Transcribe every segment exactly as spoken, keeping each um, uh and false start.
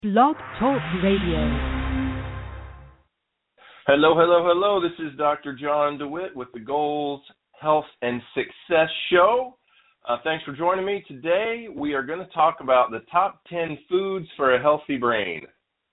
Blog Talk Radio. Hello, hello, hello. This is Doctor John DeWitt with the Goals, Health, and Success Show. Uh, thanks for joining me. Today, we are going to talk about the top ten foods for a healthy brain.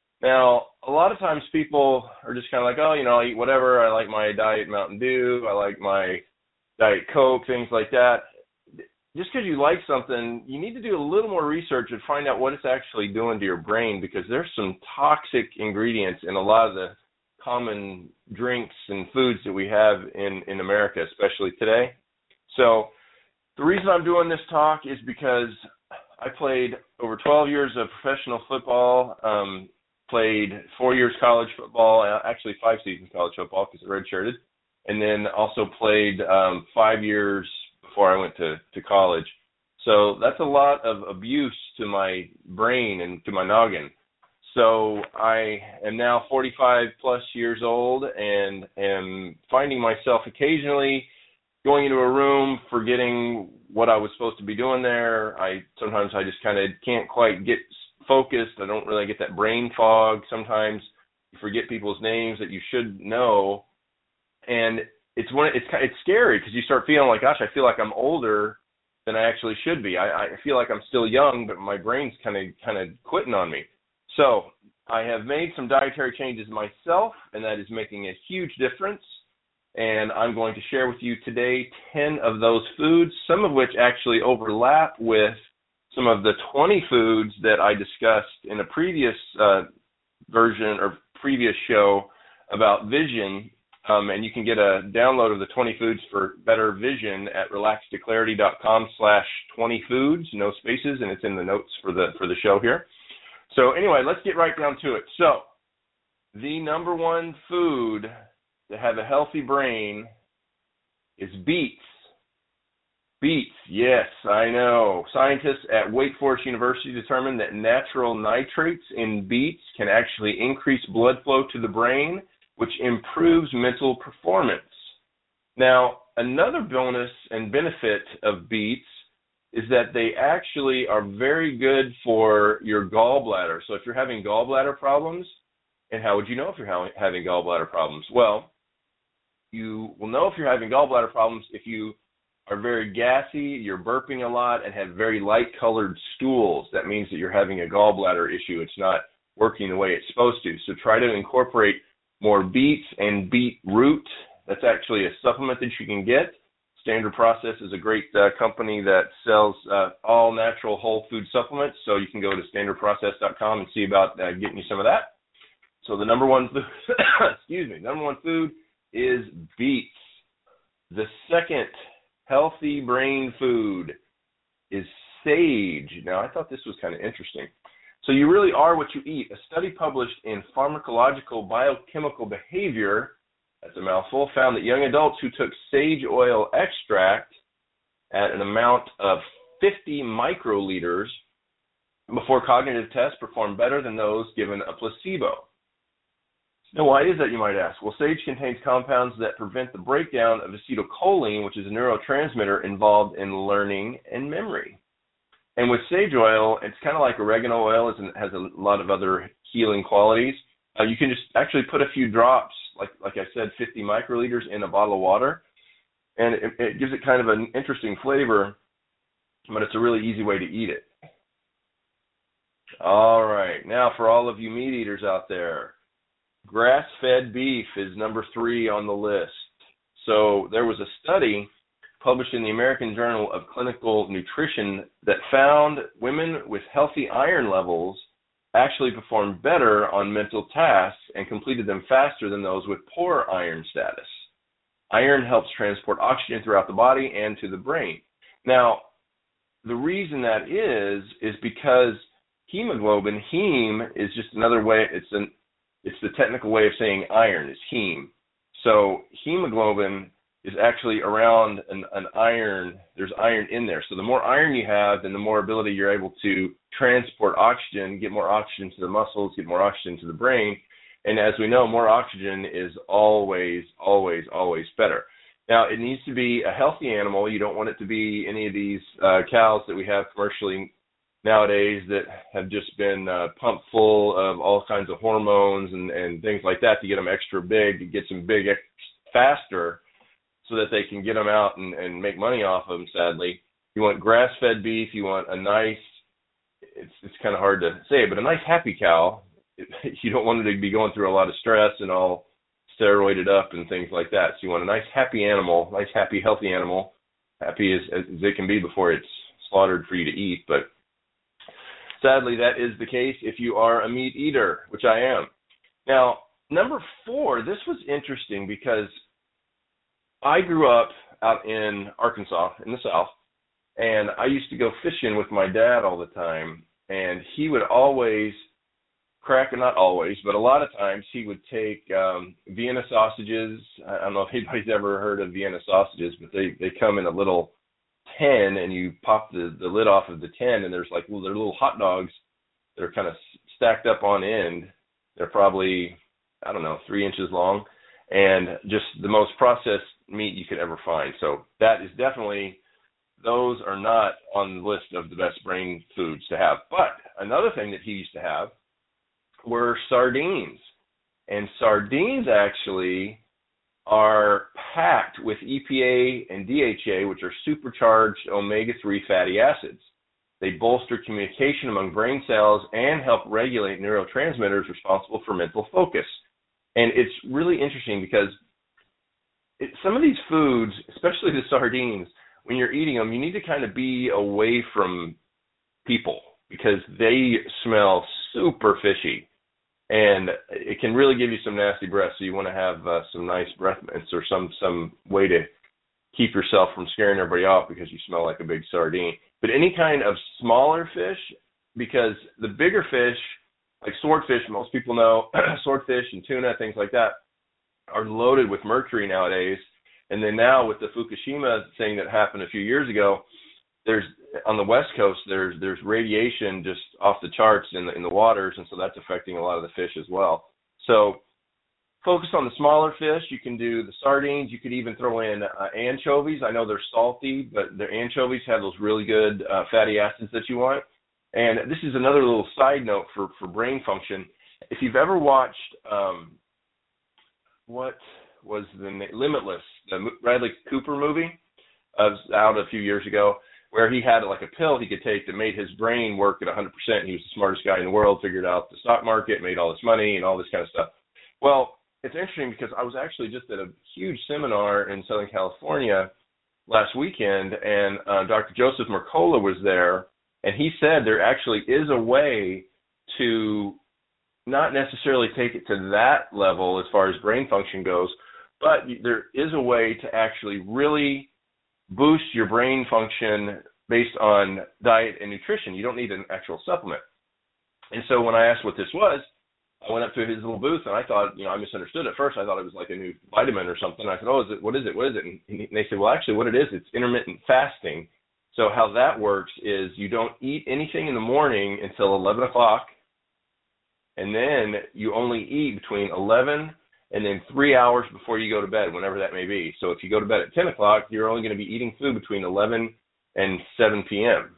Now, a lot of times people are just kind of like, oh, you know, I eat whatever. I like my Diet Mountain Dew. I like my Diet Coke, things like that. Just because you like something, you need to do a little more research and find out what it's actually doing to your brain, because there's some toxic ingredients in a lot of the common drinks and foods that we have in, in America, especially today. So the reason I'm doing this talk is because I played over twelve years of professional football, um, played four years college football, actually five seasons college football because I redshirted, and then also played um, five years before I went to, to college. So that's a lot of abuse to my brain and to my noggin. So I am now forty-five plus years old and am finding myself occasionally going into a room, forgetting what I was supposed to be doing there. I sometimes I just kind of can't quite get focused. I don't really get that brain fog. Sometimes you forget people's names that you should know. And It's when it's it's scary because you start feeling like, gosh, I feel like I'm older than I actually should be. I, I feel like I'm still young, but my brain's kind of kind of quitting on me. So I have made some dietary changes myself, and that is making a huge difference. And I'm going to share with you today ten of those foods, some of which actually overlap with some of the twenty foods that I discussed in a previous uh, version or previous show about vision. Um, and you can get a download of the twenty foods for better vision at relaxedtoclarity.com slash 20 foods, no spaces, and it's in the notes for the for the show here. So anyway, let's get right down to it. So the number one food to have a healthy brain is beets. Beets, yes, I know. Scientists at Wake Forest University determined that natural nitrates in beets can actually increase blood flow to the brain, which improves mental performance. Now, another bonus and benefit of beets is that they actually are very good for your gallbladder. So if you're having gallbladder problems, and how would you know if you're having gallbladder problems? Well, you will know if you're having gallbladder problems if you are very gassy, you're burping a lot, and have very light-colored stools. That means that you're having a gallbladder issue. It's not working the way it's supposed to. So try to incorporate more beets and beet root. That's actually a supplement that you can get. Standard Process is a great uh, company that sells uh, all natural whole food supplements, so you can go to standard process dot com and see about uh, getting you some of that. So the number one food, excuse me, number one food is beets. The second healthy brain food is sage. Now, I thought this was kind of interesting. So you really are what you eat. A study published in Pharmacological Biochemical Behavior, that's a mouthful, found that young adults who took sage oil extract at an amount of fifty microliters before cognitive tests performed better than those given a placebo. Now, why is that, you might ask? Well, sage contains compounds that prevent the breakdown of acetylcholine, which is a neurotransmitter involved in learning and memory. And with sage oil, it's kind of like oregano oil, it has a lot of other healing qualities. Uh, you can just actually put a few drops, like like I said, fifty microliters in a bottle of water, and it, it gives it kind of an interesting flavor, but it's a really easy way to eat it. All right, now for all of you meat eaters out there, grass-fed beef is number three on the list. So there was a study published in the American Journal of Clinical Nutrition that found women with healthy iron levels actually performed better on mental tasks and completed them faster than those with poor iron status. Iron helps transport oxygen throughout the body and to the brain. Now, the reason that is, is because hemoglobin, heme, is just another way, it's an it's the technical way of saying iron, is heme. So hemoglobin is actually around an, an iron, there's iron in there. So the more iron you have, then the more ability you're able to transport oxygen, get more oxygen to the muscles, get more oxygen to the brain. And as we know, more oxygen is always, always, always better. Now, it needs to be a healthy animal. You don't want it to be any of these uh, cows that we have commercially nowadays that have just been uh, pumped full of all kinds of hormones and, and things like that to get them extra big, to get them big ex- faster so that they can get them out and, and make money off of them, sadly. You want grass-fed beef. You want a nice, it's, it's kind of hard to say, but a nice happy cow. You don't want it to be going through a lot of stress and all steroided up and things like that. So you want a nice happy animal, nice happy healthy animal, happy as, as it can be before it's slaughtered for you to eat. But sadly, that is the case if you are a meat eater, which I am. Now, number four, this was interesting because I grew up out in Arkansas in the South, and I used to go fishing with my dad all the time, and he would always crack, not always, but a lot of times he would take um, Vienna sausages. I don't know if anybody's ever heard of Vienna sausages, but they, they come in a little tin, and you pop the, the lid off of the tin, and there's like well, they're little hot dogs that are kind of stacked up on end. They're probably, I don't know, three inches long, and just the most processed meat you could ever find. So that is definitely, those are not on the list of the best brain foods to have. But another thing that he used to have were sardines. And sardines actually are packed with E P A and D H A, which are supercharged omega three fatty acids. They bolster communication among brain cells and help regulate neurotransmitters responsible for mental focus. And it's really interesting because it, some of these foods, especially the sardines, when you're eating them, you need to kind of be away from people because they smell super fishy. And it can really give you some nasty breath, so you want to have uh, some nice breath mints or some, some way to keep yourself from scaring everybody off because you smell like a big sardine. But any kind of smaller fish, because the bigger fish, like swordfish, most people know, swordfish and tuna, things like that, are loaded with mercury nowadays. And then now with the Fukushima thing that happened a few years ago, there's on the West Coast, there's there's radiation just off the charts in the in the waters, and so that's affecting a lot of the fish as well. So focus on the smaller fish. You can do the sardines. You could even throw in uh, anchovies. I know they're salty, but the anchovies have those really good uh, fatty acids that you want. And this is another little side note for, for brain function. If you've ever watched, um, what was the name? Limitless, the Bradley Cooper movie, uh, was out a few years ago, where he had like a pill he could take that made his brain work at one hundred percent. He was the smartest guy in the world, figured out the stock market, made all this money and all this kind of stuff. Well, it's interesting because I was actually just at a huge seminar in Southern California last weekend, and uh, Doctor Joseph Mercola was there, and he said there actually is a way to not necessarily take it to that level as far as brain function goes, but there is a way to actually really boost your brain function based on diet and nutrition. You don't need an actual supplement. And so when I asked what this was, I went up to his little booth, and I thought, you know, I misunderstood at first. I thought it was like a new vitamin or something. I said, oh, is it, what is it, what is it? And they said, well, actually, what it is, it's intermittent fasting. So how that works is you don't eat anything in the morning until eleven o'clock, and then you only eat between eleven and then three hours before you go to bed, whenever that may be. So if you go to bed at ten o'clock, you're only going to be eating food between eleven and seven p.m.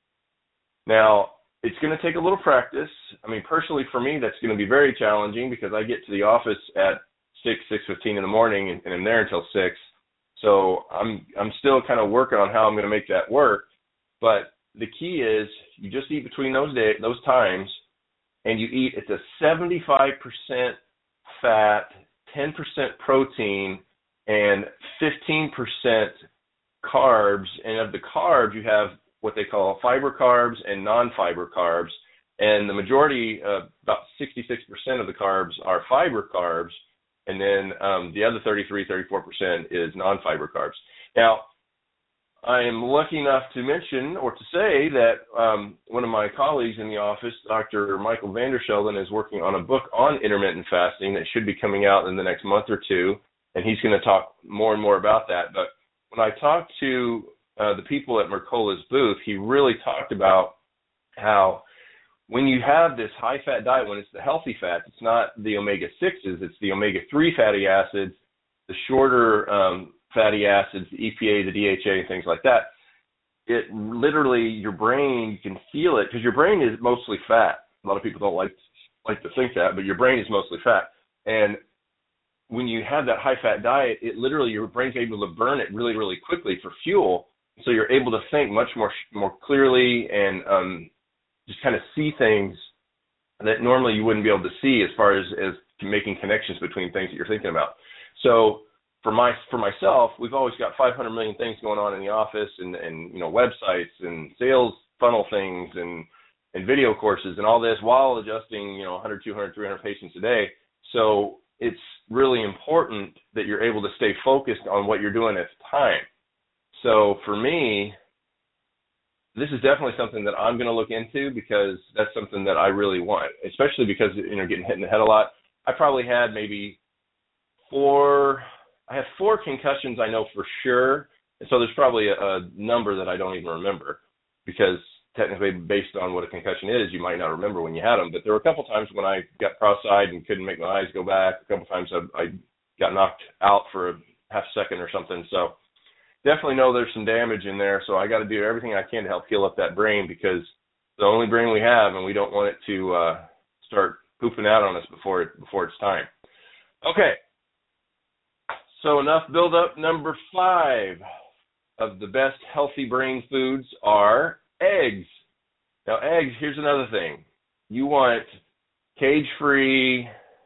Now, it's going to take a little practice. I mean, personally, for me, that's going to be very challenging because I get to the office at six, six fifteen in the morning, and, and I'm there until six. So I'm I'm still kind of working on how I'm going to make that work. But the key is you just eat between those day, those times, and you eat at the seventy-five percent fat, ten percent protein, and fifteen percent carbs. And of the carbs, you have what they call fiber carbs and non-fiber carbs. And the majority, uh, about sixty-six percent of the carbs are fiber carbs. And then um, the other thirty-three, thirty-four percent is non-fiber carbs. Now, I am lucky enough to mention or to say that um, one of my colleagues in the office, Doctor Michael Vandershelden, is working on a book on intermittent fasting that should be coming out in the next month or two, and he's going to talk more and more about that. But when I talked to uh, the people at Mercola's booth, he really talked about how when you have this high-fat diet, when it's the healthy fats, it's not the omega sixes, it's the omega three fatty acids, the shorter um, fatty acids, the E P A, the D H A, things like that. it literally, your brain, you can feel it, because your brain is mostly fat. A lot of people don't like like to think that, but your brain is mostly fat. And when you have that high-fat diet, it literally, your brain's able to burn it really, really quickly for fuel, so you're able to think much more more clearly and um, just kind of see things that normally you wouldn't be able to see as far as, as making connections between things that you're thinking about. So for my for myself, we've always got five hundred million things going on in the office, and, and you know, websites and sales funnel things and and video courses and all this, while adjusting, you know, one hundred, two hundred, three hundred patients a day. So it's really important that you're able to stay focused on what you're doing at the time. So for me, this is definitely something that I'm going to look into, because that's something that I really want, especially because, you know, getting hit in the head a lot. I probably had maybe four, I have four concussions I know for sure. And so there's probably a, a number that I don't even remember, because technically, based on what a concussion is, you might not remember when you had them. But there were a couple times when I got cross-eyed and couldn't make my eyes go back. A couple times I, I got knocked out for a half second or something. So definitely know there's some damage in there. So I got to do everything I can to help heal up that brain, because it's the only brain we have, and we don't want it to uh, start pooping out on us before it, before it's time. Okay. So enough build up. Number five of the best healthy brain foods are eggs. Now, eggs, here's another thing. You want cage-free,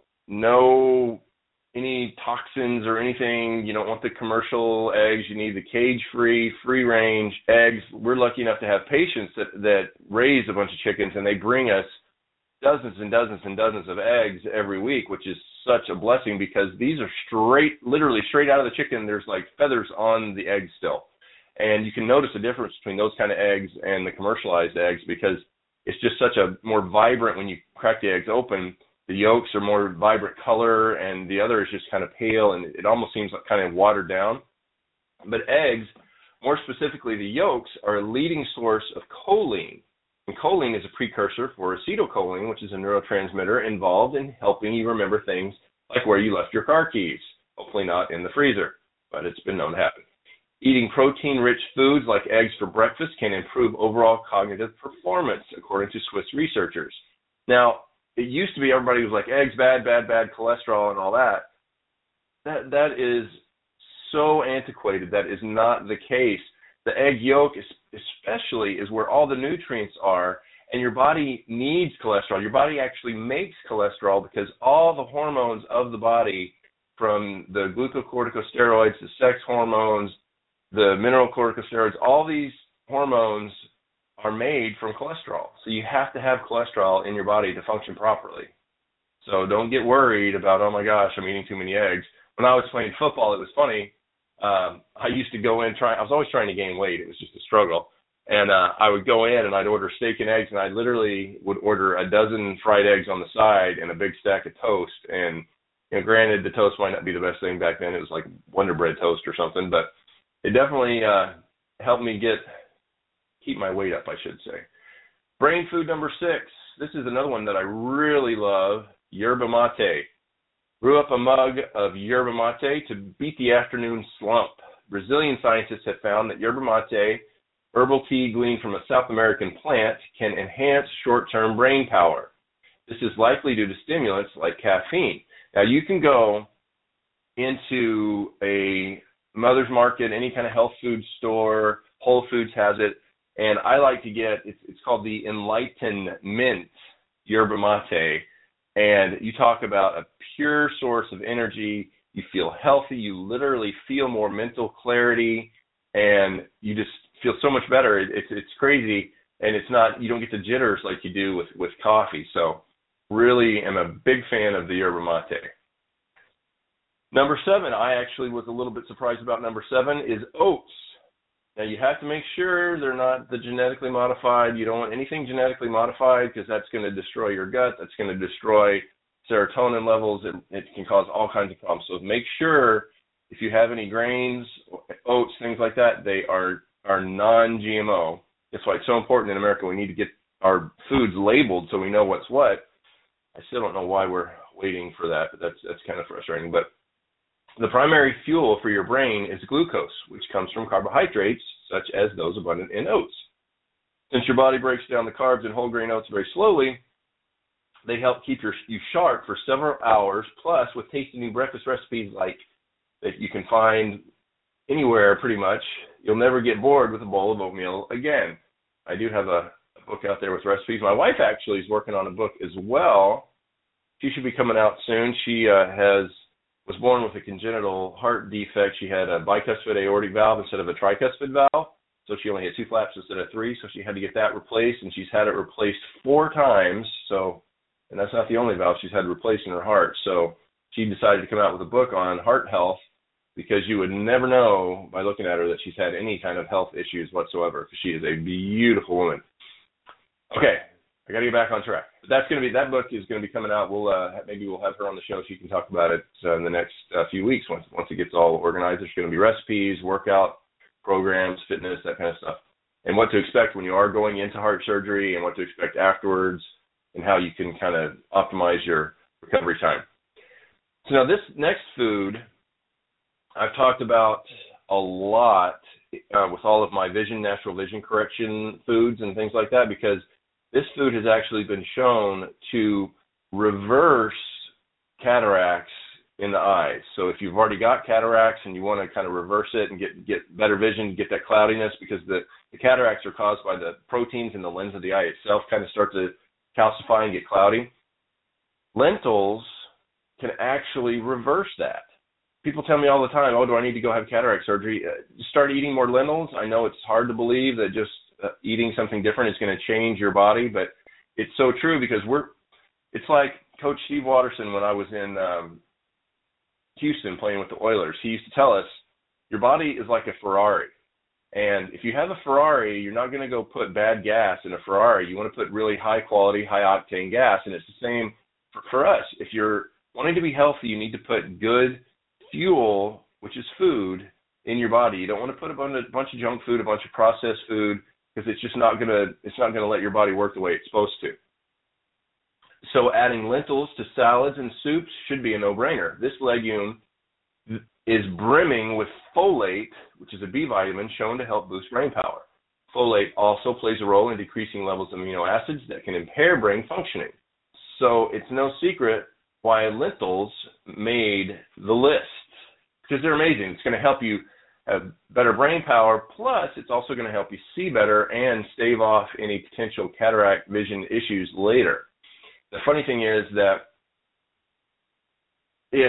no any toxins or anything. You don't want the commercial eggs. You need the cage-free, free-range eggs. We're lucky enough to have patients that, that raise a bunch of chickens, and they bring us dozens and dozens and dozens of eggs every week, which is such a blessing, because these are straight, literally straight out of the chicken. There's like feathers on the egg still. And you can notice a difference between those kind of eggs and the commercialized eggs, because it's just such a more vibrant, when you crack the eggs open, the yolks are more vibrant color, and the other is just kind of pale, and it almost seems like kind of watered down. But eggs, more specifically the yolks, are a leading source of choline. And choline is a precursor for acetylcholine, which is a neurotransmitter involved in helping you remember things like where you left your car keys. Hopefully not in the freezer, but it's been known to happen. Eating protein-rich foods like eggs for breakfast can improve overall cognitive performance, according to Swiss researchers. Now, it used to be everybody was like, eggs bad, bad, bad, cholesterol and all that. That that is so antiquated. That is not the case. The egg yolk is, especially is where all the nutrients are, and your body needs cholesterol. Your body actually makes cholesterol because all the hormones of the body, from the glucocorticosteroids, the sex hormones, the mineral corticosteroids, all these hormones are made from cholesterol. So you have to have cholesterol in your body to function properly. So don't get worried about, oh my gosh, I'm eating too many eggs. When I was playing football, it was funny. Um, I used to go in, try, I was always trying to gain weight. It was just a struggle. And uh, I would go in and I'd order steak and eggs, and I literally would order a dozen fried eggs on the side and a big stack of toast. And, you know, granted, the toast might not be the best thing back then. It was like Wonder Bread toast or something, but it definitely uh, helped me get keep my weight up, I should say. Brain food number six. This is another one that I really love, yerba mate. Brew up a mug of yerba mate to beat the afternoon slump. Brazilian scientists have found that yerba mate, herbal tea gleaned from a South American plant, can enhance short-term brain power. This is likely due to stimulants like caffeine. Now, you can go into a Mother's Market, any kind of health food store, Whole Foods has it, and I like to get, it's, it's called the Enlightenment yerba mate, and you talk about a pure source of energy. You feel healthy. You literally feel more mental clarity, and you just feel so much better. It, it's it's crazy, and it's not, you don't get the jitters like you do with, with coffee. So really am a big fan of the yerba mate. Number seven, I actually was a little bit surprised about number seven, is oats. Now, you have to make sure they're not the genetically modified. You don't want anything genetically modified, because that's going to destroy your gut. That's going to destroy serotonin levels. It, it can cause all kinds of problems. So make sure if you have any grains, oats, things like that, they are, are non G M O. That's why it's so important in America. We need to get our foods labeled so we know what's what. I still don't know why we're waiting for that, but that's, that's kind of frustrating. But the primary fuel for your brain is glucose, which comes from carbohydrates, such as those abundant in oats. Since your body breaks down the carbs in whole grain oats very slowly, they help keep your, you sharp for several hours. Plus, with tasty new breakfast recipes like that you can find anywhere pretty much, you'll never get bored with a bowl of oatmeal again. I do have a, a book out there with recipes. My wife actually is working on a book as well. She should be coming out soon. She uh, has was born with a congenital heart defect. She had a bicuspid aortic valve instead of a tricuspid valve. So she only had two flaps instead of three. So she had to get that replaced, and she's had it replaced four times. So, and that's not the only valve she's had replaced in her heart. So she decided to come out with a book on heart health, because you would never know by looking at her that she's had any kind of health issues whatsoever, because she is a beautiful woman. Okay, I got to get back on track. But that's going to be, that book is going to be coming out. We'll uh, maybe we'll have her on the show. She can talk about it uh, in the next uh, few weeks once once it gets all organized. There's going to be recipes, workout programs, fitness, that kind of stuff, and what to expect when you are going into heart surgery, and what to expect afterwards, and how you can kind of optimize your recovery time. So now this next food I've talked about a lot uh, with all of my vision, natural vision correction foods and things like that, because this food has actually been shown to reverse cataracts in the eyes. So if you've already got cataracts and you want to kind of reverse it and get get better vision, get that cloudiness, because the, the cataracts are caused by the proteins in the lens of the eye itself kind of start to calcify and get cloudy. Lentils can actually reverse that. People tell me all the time, oh, do I need to go have cataract surgery? Uh, start eating more lentils. I know it's hard to believe that just uh, eating something different is going to change your body, but it's so true, because we're, it's like Coach Steve Watterson when I was in um, Houston playing with the Oilers. He used to tell us, your body is like a Ferrari. And if you have a Ferrari, you're not going to go put bad gas in a Ferrari. You want to put really high quality, high octane gas. And it's the same for, for us. If you're wanting to be healthy, you need to put good fuel, which is food, in your body. You don't want to put a bunch of, bunch of junk food, a bunch of processed food, because it's just not going to, it's not going to let your body work the way it's supposed to. So adding lentils to salads and soups should be a no-brainer. This legume is brimming with folate, which is a B vitamin shown to help boost brain power. Folate also plays a role in decreasing levels of amino acids that can impair brain functioning. So it's no secret why lentils made the list, because they're amazing. It's going to help you have better brain power, plus it's also going to help you see better and stave off any potential cataract vision issues later. The funny thing is that if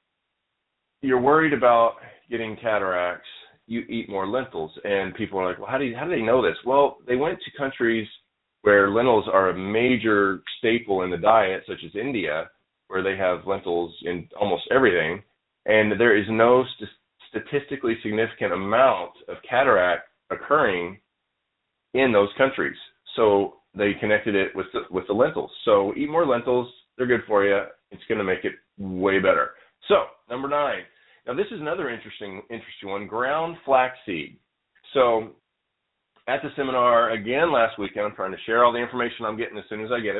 you're worried about getting cataracts, you eat more lentils. And people are like, well, how do you, how do they know this? Well, they went to countries where lentils are a major staple in the diet, such as India, where they have lentils in almost everything, and there is no st- statistically significant amount of cataract occurring in those countries. So they connected it with the, with the lentils. So eat more lentils. They're good for you. It's going to make it way better. So number nine. Now this is another interesting interesting one, ground flaxseed. So at the seminar again last weekend, I'm trying to share all the information I'm getting as soon as I get it.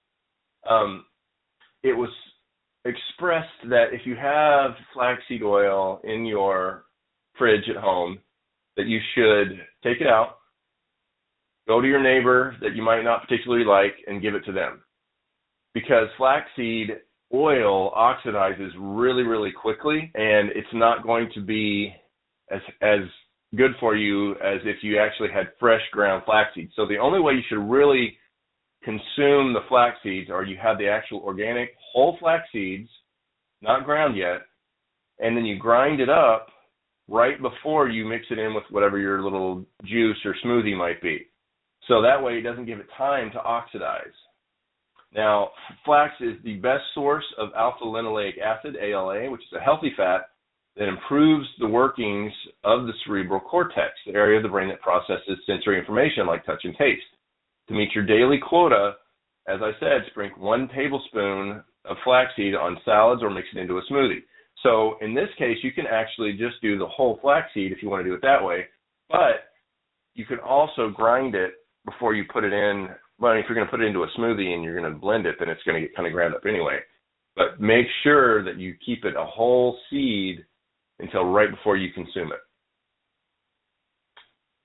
Um, it was expressed that if you have flaxseed oil in your fridge at home, that you should take it out, go to your neighbor that you might not particularly like, and give it to them. Because flaxseed oil oxidizes really, really quickly, and it's not going to be as as good for you as if you actually had fresh ground flaxseed. So the only way you should really consume the flax seeds are you have the actual organic whole flax seeds, not ground yet, and then you grind it up right before you mix it in with whatever your little juice or smoothie might be. So that way it doesn't give it time to oxidize. Now, flax is the best source of alpha-linoleic acid, A L A, which is a healthy fat that improves the workings of the cerebral cortex, the area of the brain that processes sensory information like touch and taste. To meet your daily quota, as I said, sprinkle one tablespoon of flaxseed on salads or mix it into a smoothie. So in this case, you can actually just do the whole flaxseed if you want to do it that way, but you can also grind it before you put it in. Well, if you're going to put it into a smoothie and you're going to blend it, then it's going to get kind of ground up anyway. But make sure that you keep it a whole seed until right before you consume it.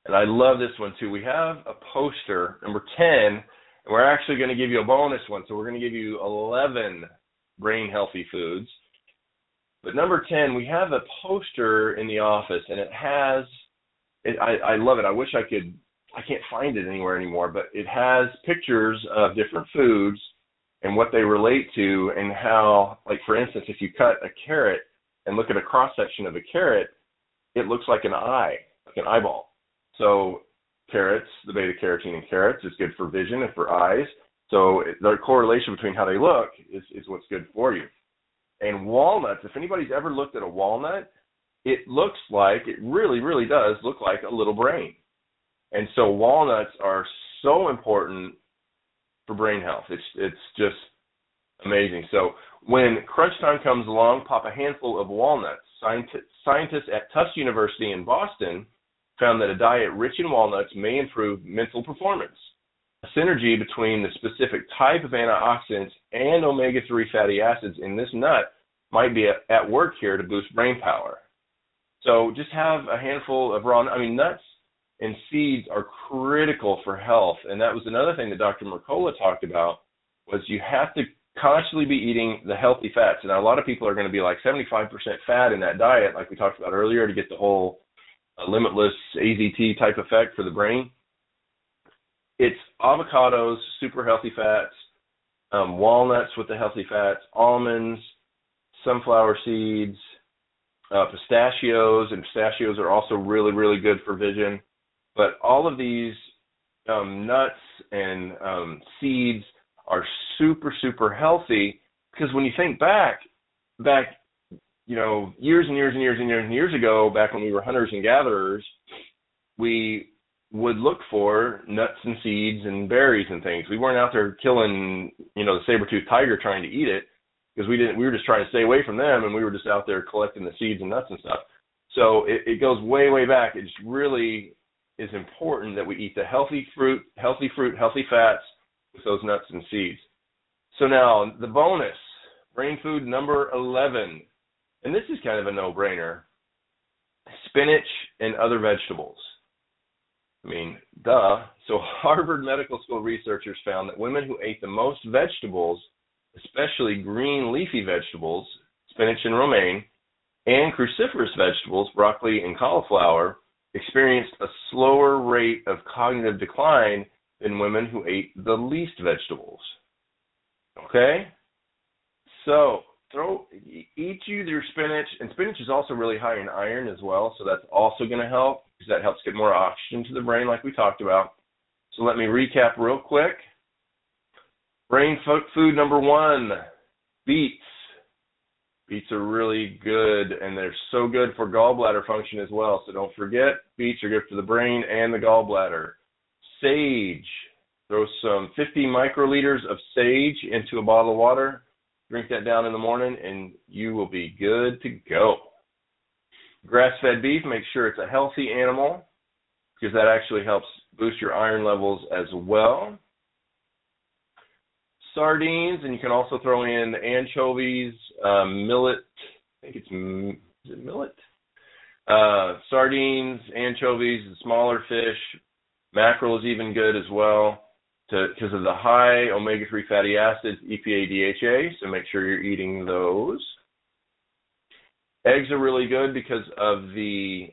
And I love this one too. We have a poster, number ten, and we're actually going to give you a bonus one. So we're going to give you eleven brain healthy foods. But number ten, we have a poster in the office, and it has, it, I, I love it. I wish I could, I can't find it anywhere anymore, but it has pictures of different foods and what they relate to, and how, like for instance, if you cut a carrot and look at a cross-section of a carrot, it looks like an eye, like an eyeball. So carrots, the beta-carotene in carrots is good for vision and for eyes. So the correlation between how they look is, is what's good for you. And walnuts, if anybody's ever looked at a walnut, it looks like, it really, really does look like a little brain. And so walnuts are so important for brain health. It's, it's just amazing. So when crunch time comes along, pop a handful of walnuts. Scientists, scientists at Tufts University in Boston found that a diet rich in walnuts may improve mental performance. A synergy between the specific type of antioxidants and omega three fatty acids in this nut might be at work here to boost brain power. So just have a handful of raw, I mean, nuts and seeds are critical for health. And that was another thing that Doctor Mercola talked about, was you have to constantly be eating the healthy fats. And a lot of people are going to be like seventy-five percent fat in that diet, like we talked about earlier, to get the whole a limitless A Z T type effect for the brain. It's avocados, super healthy fats, um, walnuts with the healthy fats, almonds, sunflower seeds, uh, pistachios, and pistachios are also really, really good for vision. But all of these um, nuts and um, seeds are super, super healthy, because when you think back, back you know, years and years and years and years and years ago, back when we were hunters and gatherers, we would look for nuts and seeds and berries and things. We weren't out there killing, you know, the saber-toothed tiger trying to eat it, because we didn't. We were just trying to stay away from them, and we were just out there collecting the seeds and nuts and stuff. So it, it goes way, way back. It just really is important that we eat the healthy fruit, healthy fruit, healthy fats with those nuts and seeds. So now the bonus, brain food number eleven. And this is kind of a no-brainer, spinach and other vegetables. I mean, duh. So Harvard Medical School researchers found that women who ate the most vegetables, especially green leafy vegetables, spinach and romaine, and cruciferous vegetables, broccoli and cauliflower, experienced a slower rate of cognitive decline than women who ate the least vegetables. Okay? So throw eat you your spinach, and spinach is also really high in iron as well, so that's also going to help, because that helps get more oxygen to the brain like we talked about. So let me recap real quick. Brain food number one, beets. Beets are really good, and they're so good for gallbladder function as well, so don't forget, beets are good for the brain and the gallbladder. Sage. Throw some fifty microliters of sage into a bottle of water. Drink that down in the morning, and you will be good to go. Grass-fed beef, make sure it's a healthy animal, because that actually helps boost your iron levels as well. Sardines, and you can also throw in anchovies, um, millet, I think it's is it millet? Uh, sardines, anchovies, the smaller fish, mackerel is even good as well, because of the high omega three fatty acids, E P A, D H A, so make sure you're eating those. Eggs are really good because of the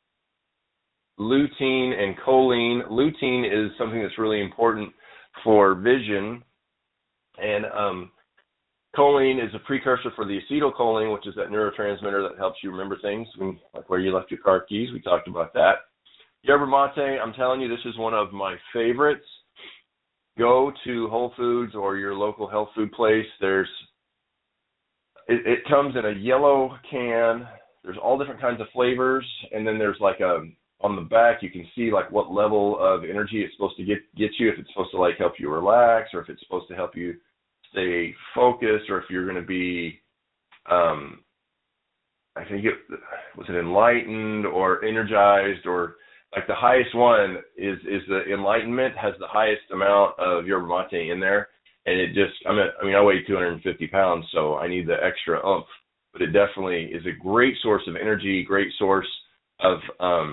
lutein and choline. Lutein is something that's really important for vision, and um, choline is a precursor for the acetylcholine, which is that neurotransmitter that helps you remember things, like where you left your car keys. We talked about that. Yerba mate, I'm telling you, this is one of my favorites. Go to Whole Foods or your local health food place. There's it, it comes in a yellow can. There's all different kinds of flavors, and then there's like a on the back you can see like what level of energy it's supposed to get get you. If it's supposed to like help you relax, or if it's supposed to help you stay focused, or if you're going to be, um, I think it was it enlightened or energized, or like the highest one is is the enlightenment, has the highest amount of yerba mate in there, and it just I mean I mean I weigh two hundred fifty pounds, so I need the extra oomph, but it definitely is a great source of energy, great source of um,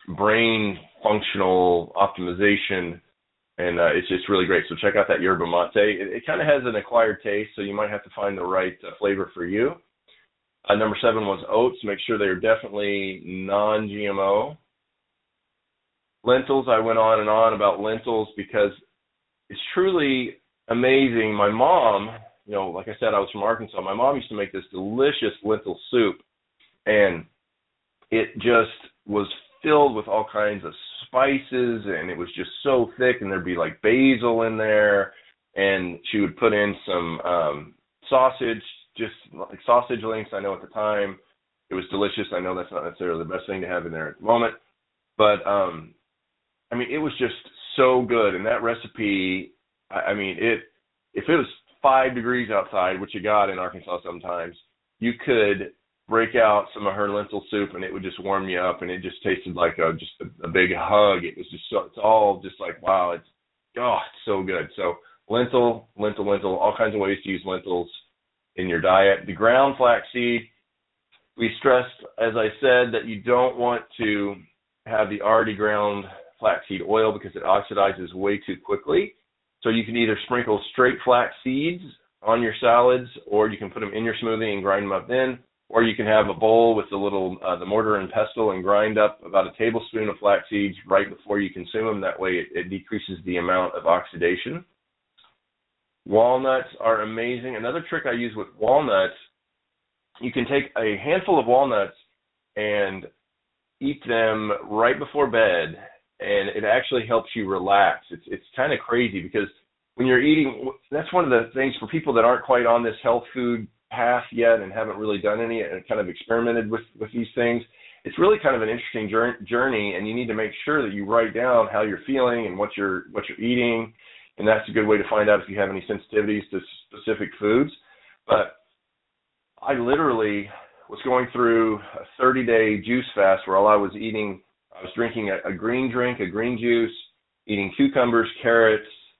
brain functional optimization, and uh, it's just really great. So check out that yerba mate. It, it kind of has an acquired taste, so you might have to find the right uh, flavor for you. Uh, number seven was oats. Make sure they're definitely non-G M O. Lentils, I went on and on about lentils because it's truly amazing. My mom, you know, like I said, I was from Arkansas. My mom used to make this delicious lentil soup, and it just was filled with all kinds of spices, and it was just so thick, and there'd be like basil in there, and she would put in some um, sausage, just like sausage links. I know at the time it was delicious. I know that's not necessarily the best thing to have in there at the moment, but um, I mean, it was just so good. And that recipe, I, I mean, it if it was five degrees outside, which you got in Arkansas sometimes, you could break out some of her lentil soup, and it would just warm you up, and it just tasted like a just a, a big hug. It was just so, it's all just like, wow, it's, oh, it's so good. So lentil, lentil, lentil, all kinds of ways to use lentils in your diet. The ground flaxseed, we stressed, as I said, that you don't want to have the already ground flaxseed oil because it oxidizes way too quickly. So you can either sprinkle straight flax seeds on your salads, or you can put them in your smoothie and grind them up then, or you can have a bowl with the little uh, the mortar and pestle and grind up about a tablespoon of flax seeds right before you consume them. That way it, it decreases the amount of oxidation. Walnuts are amazing. Another trick I use with walnuts, you can take a handful of walnuts and eat them right before bed, and it actually helps you relax. It's it's kind of crazy because when you're eating, that's one of the things for people that aren't quite on this health food path yet and haven't really done any and kind of experimented with, with these things. It's really kind of an interesting journey, and you need to make sure that you write down how you're feeling and what you're what you're eating, and that's a good way to find out if you have any sensitivities to specific foods. But I literally was going through a thirty-day juice fast where all I was eating, I was drinking a, a green drink, a green juice, eating cucumbers, carrots,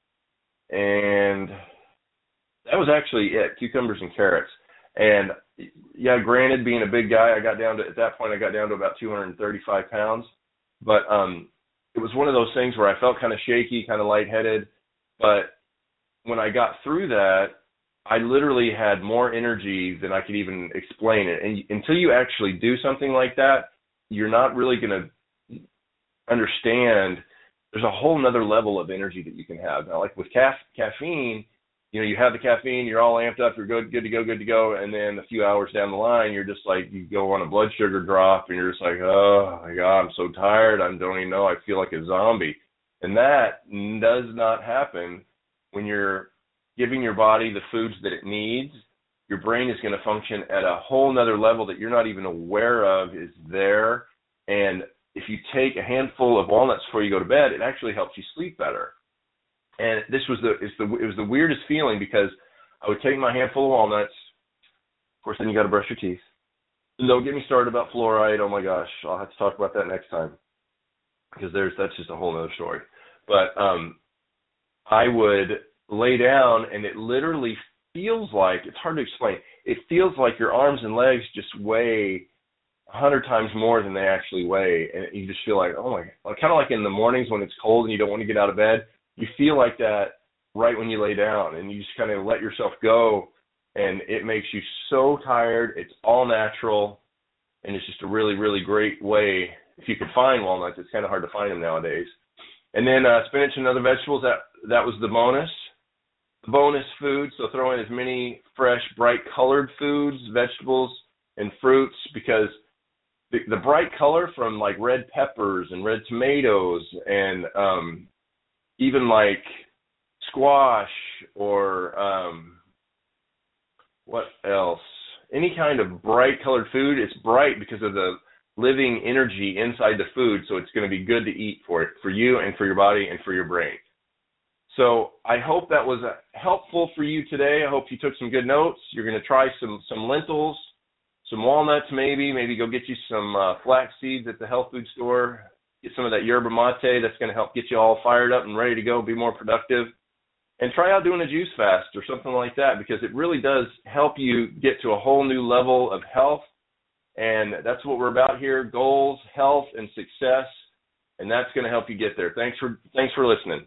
and that was actually it, cucumbers and carrots. And yeah, granted, being a big guy, I got down to, at that point, I got down to about two hundred thirty-five pounds. But um, it was one of those things where I felt kind of shaky, kind of lightheaded. But when I got through that, I literally had more energy than I could even explain it. And until you actually do something like that, you're not really going to understand there's a whole nother level of energy that you can have. Now, like with ca- caffeine, you know, you have the caffeine, you're all amped up, you're good, good to go, good to go, and then a few hours down the line, you're just like, you go on a blood sugar drop, and you're just like, oh, my God, I'm so tired, I don't even know, I feel like a zombie. And that does not happen when you're giving your body the foods that it needs. Your brain is going to function at a whole nother level that you're not even aware of is there. And if you take a handful of walnuts before you go to bed, it actually helps you sleep better. And this was the, it's the it was the weirdest feeling because I would take my handful of walnuts. Of course, then you got to brush your teeth. And don't get me started about fluoride. Oh my gosh, I'll have to talk about that next time because there's that's just a whole other story. But um, I would lay down, and it literally feels like, it's hard to explain. It feels like your arms and legs just weigh a hundred times more than they actually weigh, and you just feel like, oh my, kind of like in the mornings when it's cold and you don't want to get out of bed. You feel like that right when you lay down, and you just kind of let yourself go, and it makes you so tired. It's all natural, and it's just a really, really great way. If you can find walnuts, it's kind of hard to find them nowadays. And then uh, spinach and other vegetables, that that was the bonus. The bonus food, so throw in as many fresh, bright-colored foods, vegetables, and fruits, because the, the bright color from like red peppers and red tomatoes and um, even like squash or um, what else? Any kind of bright colored food, it's bright because of the living energy inside the food, so it's going to be good to eat for it, for you and for your body and for your brain. So I hope that was helpful for you today. I hope you took some good notes. You're going to try some, some lentils, some walnuts maybe, maybe go get you some uh, flax seeds at the health food store. Get some of that yerba mate. That's going to help get you all fired up and ready to go, be more productive. And try out doing a juice fast or something like that, because it really does help you get to a whole new level of health. And that's what we're about here, goals, health, and success. and that's going to help you get there. Thanks for thanks for listening.